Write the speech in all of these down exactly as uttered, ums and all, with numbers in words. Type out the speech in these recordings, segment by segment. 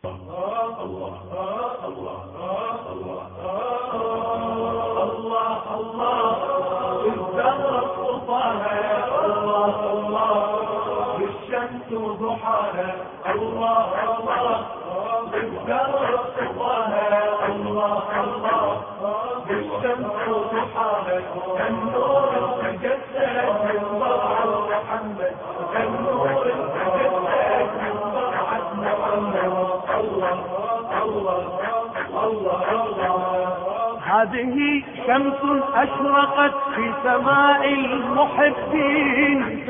هذه شمس أشرقت في سماء المحبين،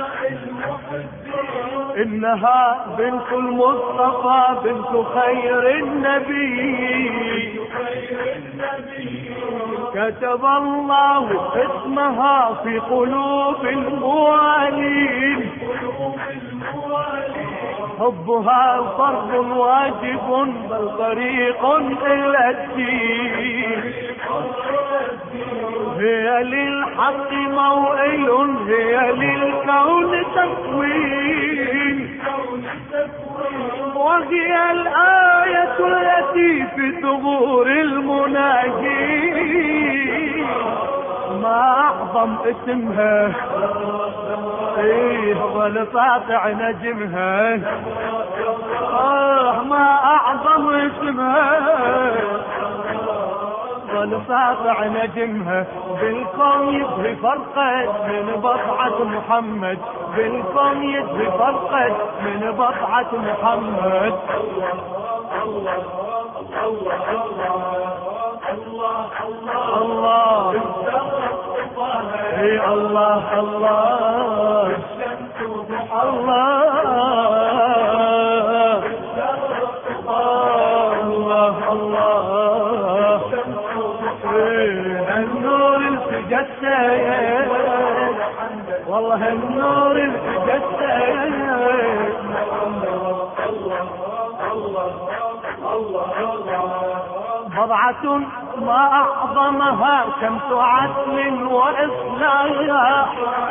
إنها بنت المصطفى بنت خير النبي، كتب الله اسمها في قلوب الموالين، حبها فرض واجب بل طريق إلى الدين، هي للحق موئل هي للكون تكوين، وهي الآية التي في ثغور المناجين، ما أعظم اسمها ايه ظل ساطع نجمها، آه ما أعظم اسمها ظل ساطع نجمها، بالكون يبهي فرقت من بضعة محمد، بالكون يبهي فرقت من بضعة محمد. الله الله الله يا الله الله الله الله الله النور التجسد والله النور التجسد بضعة ما أعظمها شمس عدل وإصلاح،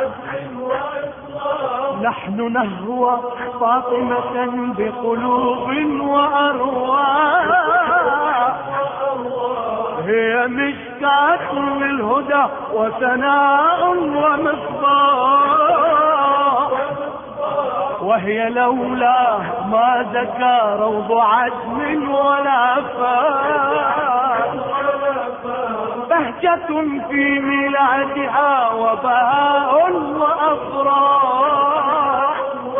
نحن نهوى فاطمة بقلوب وأرواح، هي مشكاة للهدى وثناء ومصباح، وهي لولا ما زكى روض عزم ولا فاح، بهجة في ميلادها وبهاء وأفراح،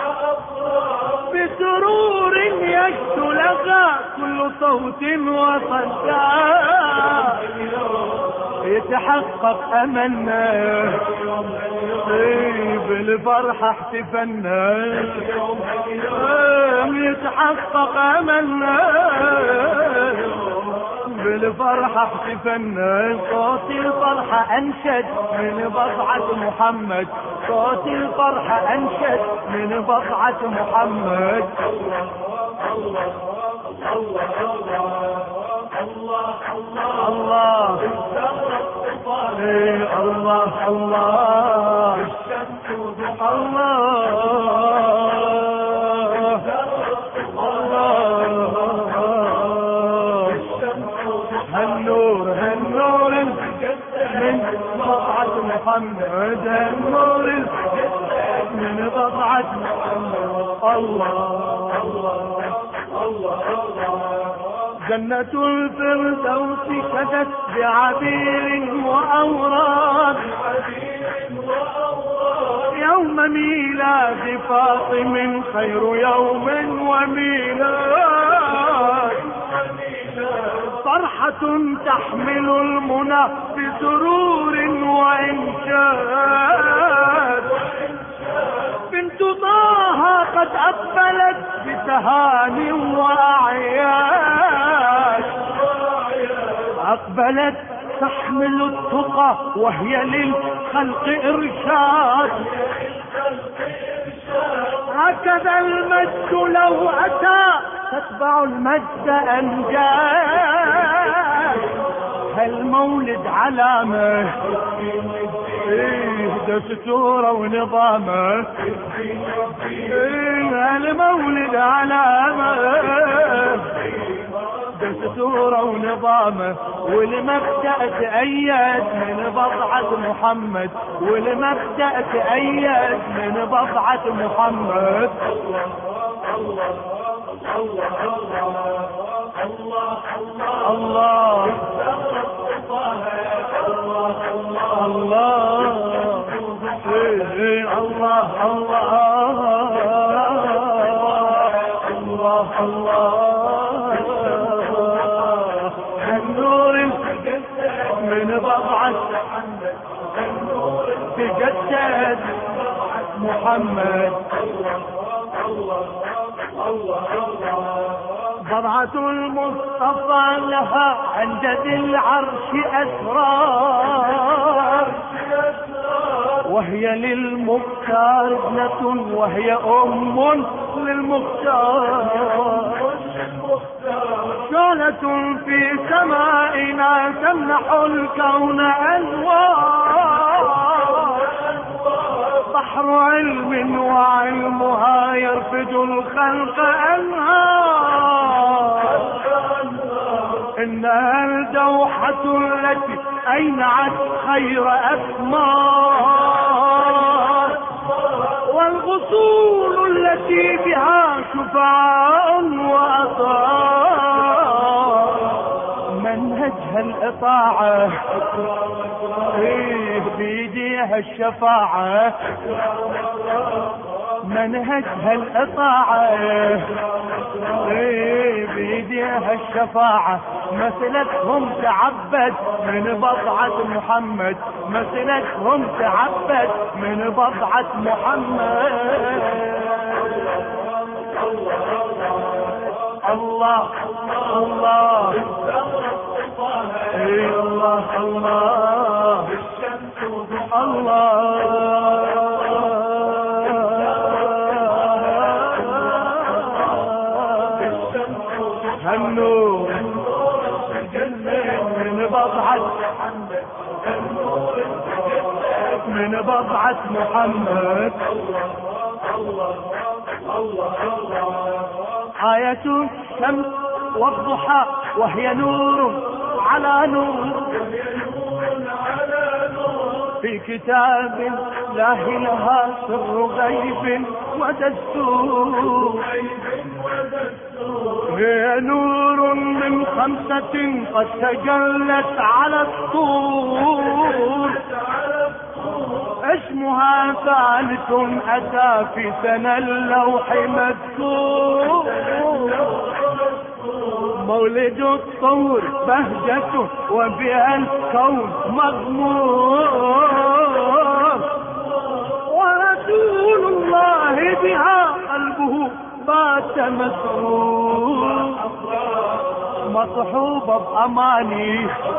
بسرور يشتو لها كل صوت وصداح، يتحقق أملنا بالفرحة احتفلنا، يتحقق أملنا بالفرحة احتفلنا، صوت الفرحة أنشد من بضعة محمد، صوت الفرحة أنشد من بضعة محمد. الله الله الله الله الله الله هالنور هالنور من بضعة محمد، هالنور من بضعة محمد. الله الله الله جنة الفردوس شدت بعبير وأوراد، يوم ميلاد فاطم خير يوم وميلاد، فرحة تحمل المنى بسرور وإنشاد، بنت طه قد أقبلت بتهان وأعياد، أقبلت تحمل التقى وهي للخلق إرشاد، هكذا المجد لو أتى تتبع المجد أمجاد، هالمولد علامة ايه دستوره ونظامه، ايه هالمولد علامة دستوره ونظامه، والمبدأ تأيد من بضعة محمد، والمبدأ تأيد من بضعة محمد. الله الله الله الله النور من بضعة تجدد محمد. بضعة المصطفى لها عند ذي العرش أسرار، وهي للمختار ابنة وهي أم للمختار، شعلة في سمائنا تمنح الكون أنوار، بحر علم وعلمها يرفد الخلق أنهار، إنها الدوحة التي أينعت خير أثمار، والغصون التي بها شفعاء وأطهار، منهجها الإطاعة بيديها الشفاعة، منهجها الإطاعة بيديها الشفاعة، مسلكهم تعبد من بضعة محمد، مسلكهم تعبد من بضعة محمد. الله الله الله الله النور من بضعة من بضعة محمد. آية الشمس والضحى وهي نور على نور، في كتاب الله لها سر غيب ودستور، هي نور من خمسة قد تجلت على الطور، اسمها ثالث أتى في سنة اللوح مذكور، مولد الطور بهجته وبها الكون مغمور، ورسول الله بها قلبه بات مسرور، مصحوبة بأماني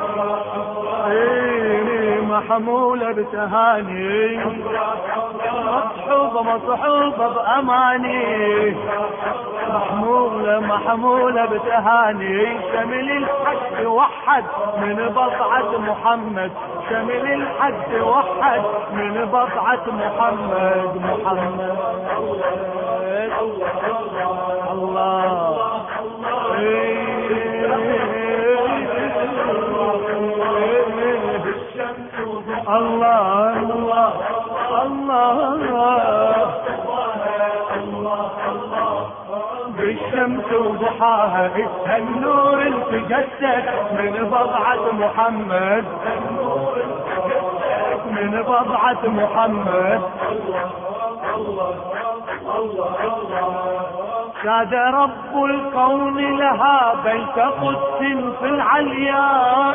محمولة بتهاني، مصحوبة مصحوبة بأماني محمولة محمولة بتهاني، شمل الحج وحد من بضعة محمد، شمل الحج وحد من بضعة محمد. محمد الله الله الله الله بالشمس وضحاها النور تجسد من بضعة محمد، من بضعة محمد. شاد رب الكون لها بيت قدس في العلياء،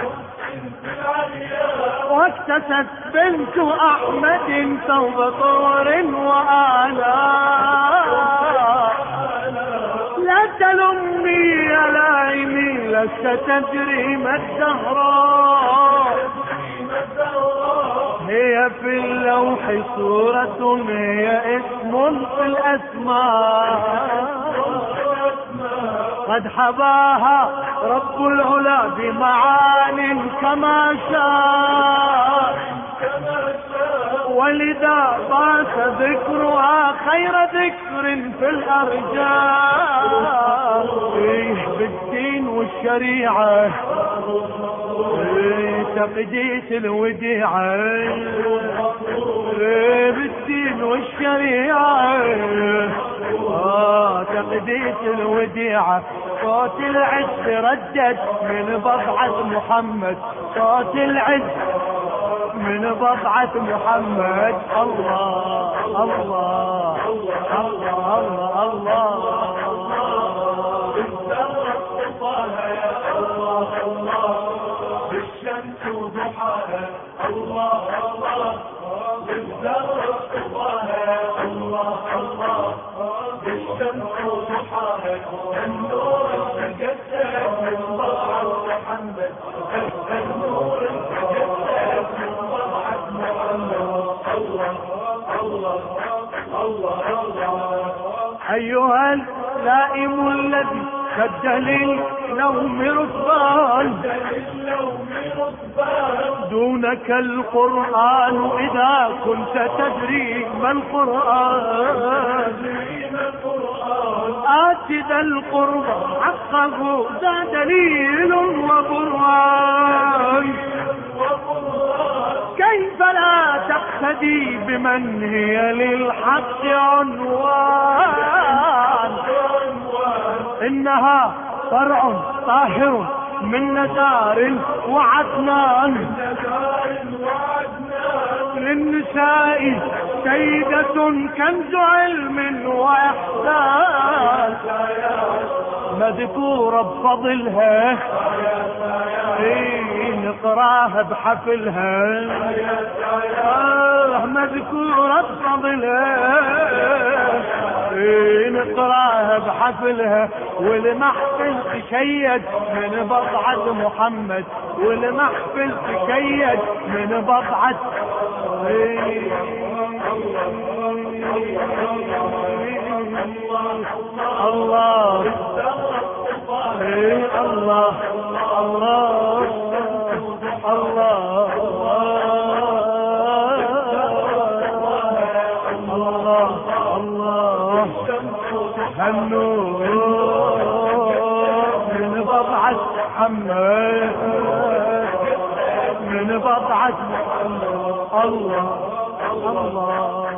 واكتست بنت أحمد ثوب طور وآلاء، لا تلمي يا لائمي لست تدري ما الدهر، هي في اللوح سورة هي اسم في الأسماء، قد حباها رب العلا بمعان كما شاء، ولذا بات ذكرها خير ذكر في الأرجاء، فيه بالدين والشريعة تقديس الوديعة بالدين والشريعة آه تقديس الوديعة صوت العز ردد من بضعة محمد صوت العز من بضعة محمد الله الله الله الله الله الله الله بالشمس وضحاها الله الله بالزهر ضحاها الله الله بالشمس وضحاها النور تجسد من بضعة محمد النور تجسد من بضعة محمد الله الله الله الله أيها اللائم الذي شد للنوم ركبان دونك القرآن إذا كنت تدري ما القرآن آت ذا القرب حقه ذا دليل وبرهان كيف لا تقتدي بمن هي للحق عنوان إنها فرع طاهر من نزار وعدنان للنساء سيدة كنز علم وإحسان مذكورة بفضلها نقراها بحفلها آه مذكورة بفضلها نقراها بحفلها والمحفل تشيد من بضعة محمد والمحفل تشيد من بضعة الله الله الله الله الله الله النور من بضعة محمد من بضعة محمد الله الله